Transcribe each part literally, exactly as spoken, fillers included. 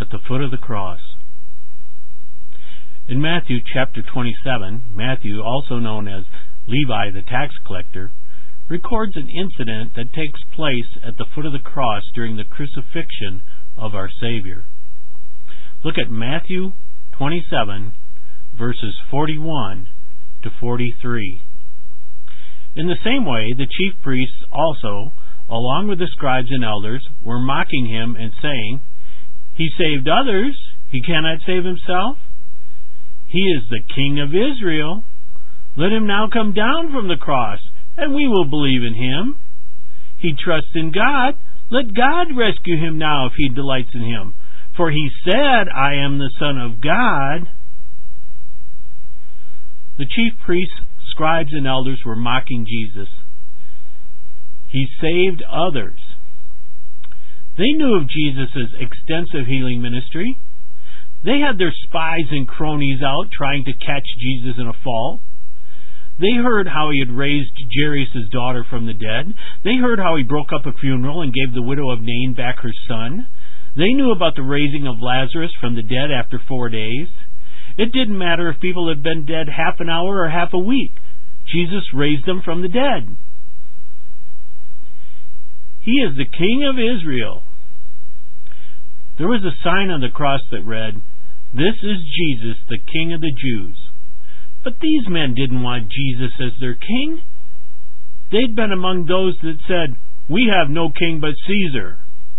at the foot of the cross. In Matthew chapter twenty-seven, Matthew, also known as Levi the tax collector, records an incident that takes place at the foot of the cross during the crucifixion of our Savior. Look at Matthew twenty-seven, verses forty-one to forty-three. In the same way, the chief priests also, along with the scribes and elders, were mocking him and saying, "He saved others, he cannot save himself. He is the King of Israel. Let him now come down from the cross, and we will believe in him. He trusts in God. Let God rescue him now if he delights in him. For he said, 'I am the Son of God.'" The chief priests, scribes, and elders were mocking Jesus. He saved others. They knew of Jesus' extensive healing ministry. They had their spies and cronies out trying to catch Jesus in a fault. They heard how he had raised Jairus' daughter from the dead. They heard how he broke up a funeral and gave the widow of Nain back her son. They knew about the raising of Lazarus from the dead after four days. It didn't matter if people had been dead half an hour or half a week. Jesus raised them from the dead. He is the King of Israel. There was a sign on the cross that read, "This is Jesus, the King of the Jews." But these men didn't want Jesus as their king. They'd been among those that said, "We have no king but Caesar."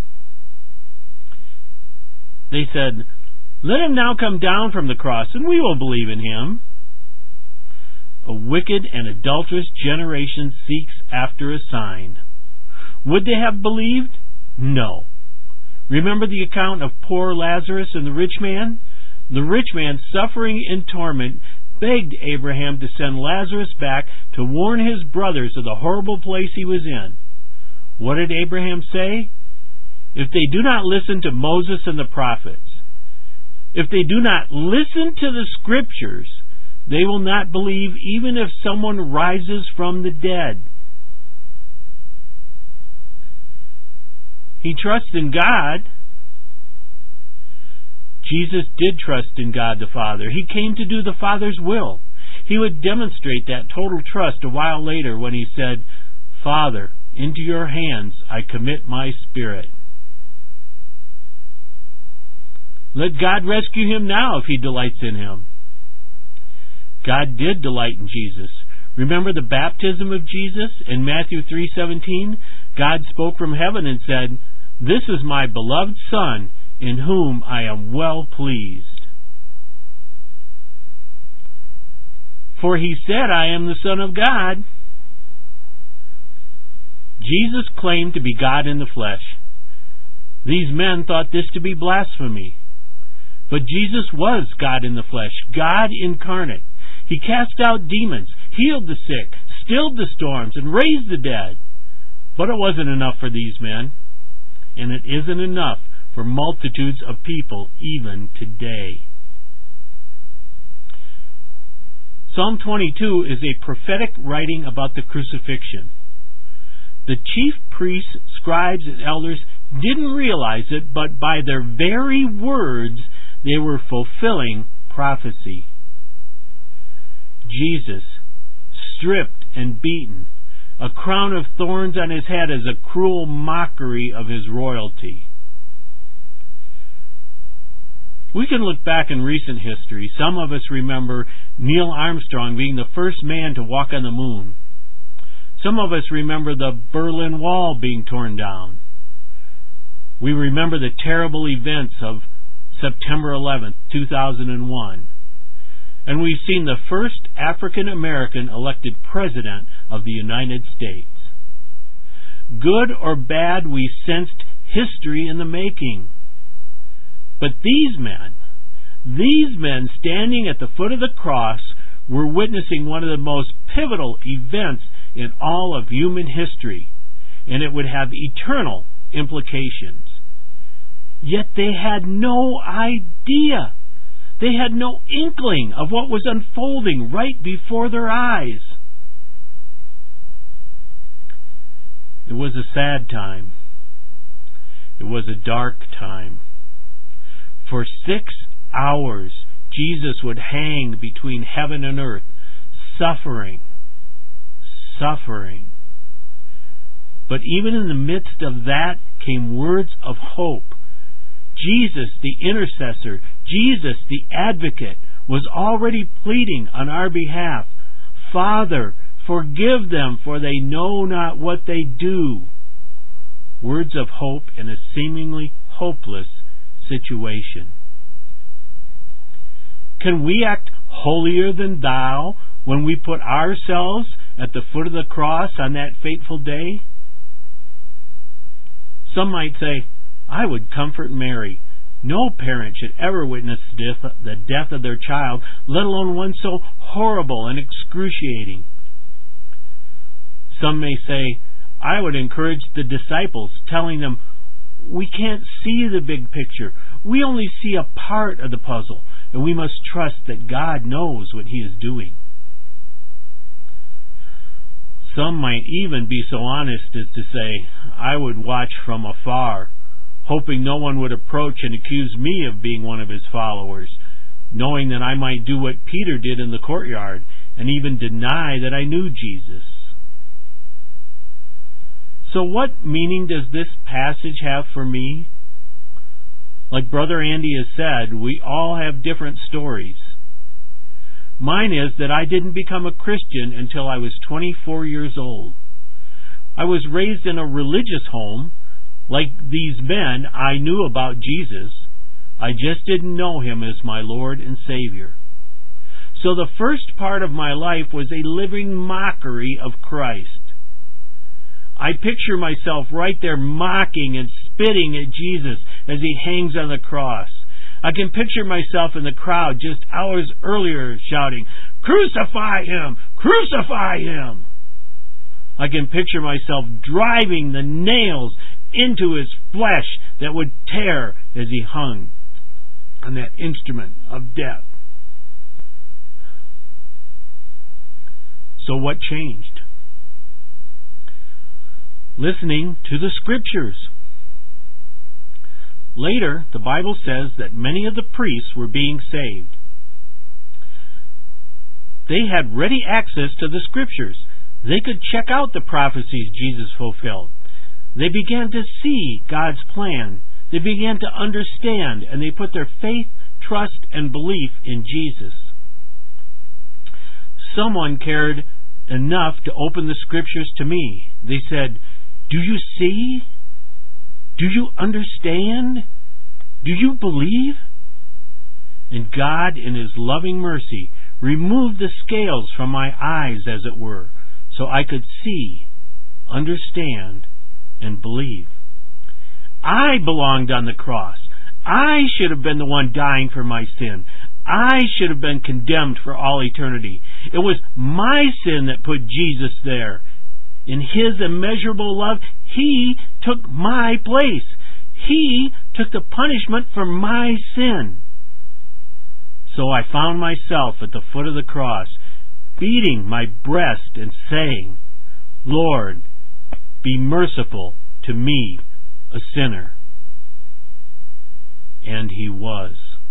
They said, "Let him now come down from the cross, and we will believe in him." A wicked and adulterous generation seeks after a sign. Would they have believed? No. Remember the account of poor Lazarus and the rich man? The rich man, suffering in torment, begged Abraham to send Lazarus back to warn his brothers of the horrible place he was in. What did Abraham say? "If they do not listen to Moses and the prophets, if they do not listen to the scriptures, they will not believe even if someone rises from the dead." He trusts in God. Jesus did trust in God the Father. He came to do the Father's will. He would demonstrate that total trust a while later when he said, "Father, into your hands I commit my spirit." Let God rescue him now if he delights in him. God did delight in Jesus. Remember the baptism of Jesus in Matthew three seventeen? God spoke from heaven and said, "This is my beloved Son, in whom I am well pleased." For he said, "I am the Son of God." Jesus claimed to be God in the flesh. These men thought this to be blasphemy. But Jesus was God in the flesh, God incarnate. He cast out demons, healed the sick, stilled the storms, and raised the dead. But it wasn't enough for these men, and it isn't enough for multitudes of people even today. Psalm twenty-two is a prophetic writing about the crucifixion. The chief priests, scribes, and elders didn't realize it, but by their very words, they were fulfilling prophecy. Jesus, stripped and beaten, a crown of thorns on his head as a cruel mockery of his royalty. We can look back in recent history. Some of us remember Neil Armstrong being the first man to walk on the moon. Some of us remember the Berlin Wall being torn down. We remember the terrible events of September eleventh, two thousand one. And we've seen the first African American elected President of the United States. Good or bad, we sensed history in the making. But these men, these men standing at the foot of the cross, were witnessing one of the most pivotal events in all of human history, and it would have eternal implications. Yet they had no idea. They had no inkling of what was unfolding right before their eyes. It was a sad time. It was a dark time. For six hours, Jesus would hang between heaven and earth, suffering, suffering. But even in the midst of that came words of hope. Jesus, the intercessor, Jesus, the advocate, was already pleading on our behalf. Father, forgive them, for they know not what they do. Words of hope in a seemingly hopeless situation. Can we act holier than thou when we put ourselves at the foot of the cross on that fateful day? Some might say, I would comfort Mary. No parent should ever witness death, the death of their child, let alone one so horrible and excruciating. Some may say, I would encourage the disciples, telling them, we can't see the big picture. We only see a part of the puzzle, and we must trust that God knows what He is doing. Some might even be so honest as to say, I would watch from afar, hoping no one would approach and accuse me of being one of His followers, knowing that I might do what Peter did in the courtyard, and even deny that I knew Jesus. So what meaning does this passage have for me? Like Brother Andy has said, we all have different stories. Mine is that I didn't become a Christian until I was twenty-four years old. I was raised in a religious home. Like these men, I knew about Jesus. I just didn't know Him as my Lord and Savior. So the first part of my life was a living mockery of Christ. I picture myself right there mocking and spitting at Jesus as He hangs on the cross. I can picture myself in the crowd just hours earlier shouting, "Crucify Him! Crucify Him!" I can picture myself driving the nails into His flesh that would tear as He hung on that instrument of death. So what changed? Listening to the Scriptures. Later, the Bible says that many of the priests were being saved. They had ready access to the Scriptures. They could check out the prophecies Jesus fulfilled. They began to see God's plan. They began to understand, and they put their faith, trust, and belief in Jesus. Someone cared enough to open the Scriptures to me. They said, "Do you see? Do you understand? Do you believe?" And God, in His loving mercy, removed the scales from my eyes, as it were, so I could see, understand, and believe. I belonged on the cross. I should have been the one dying for my sin. I should have been condemned for all eternity. It was my sin that put Jesus there. In His immeasurable love, He took my place. He took the punishment for my sin. So I found myself at the foot of the cross, beating my breast and saying, "Lord, be merciful to me, a sinner." And He was.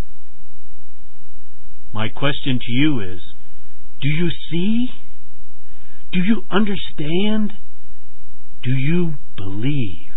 My question to you is, do you see? Do you understand? Do you believe?